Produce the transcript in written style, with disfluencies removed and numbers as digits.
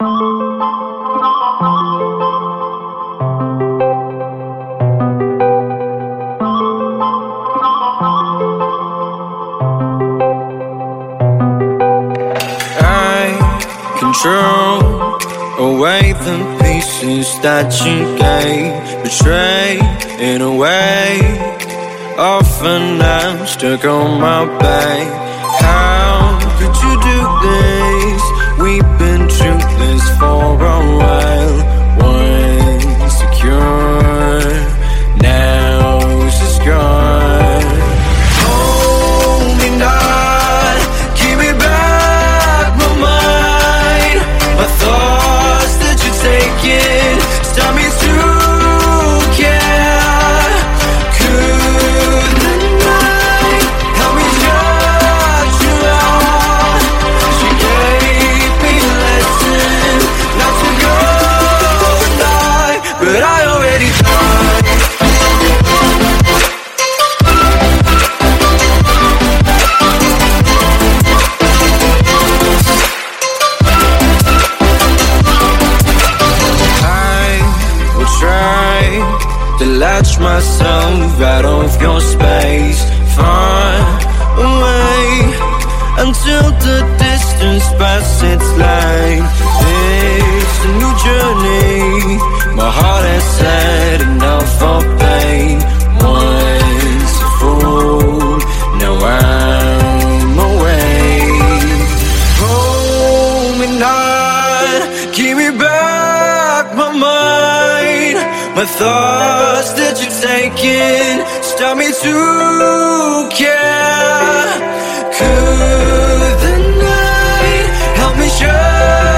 Control away the pieces that you gave, betray in a way. Often I'm stuck on my back. How could you do this? We've been trueless for a while. Once secure, now it's just gone. Hold me not, give me back my mind. My thoughts that you're taking stop me to care. Could the night help me shut you out? She gave me a lesson not to go tonight, but I already tried. To latch myself out of your space, far away, until the distance passes its line. It's a new journey, my heart has had enough of pain. Once a fool, now I'm away. Hold me not, give me back my mind. My thoughts that you're taking stop me to care. Could the night help me shine?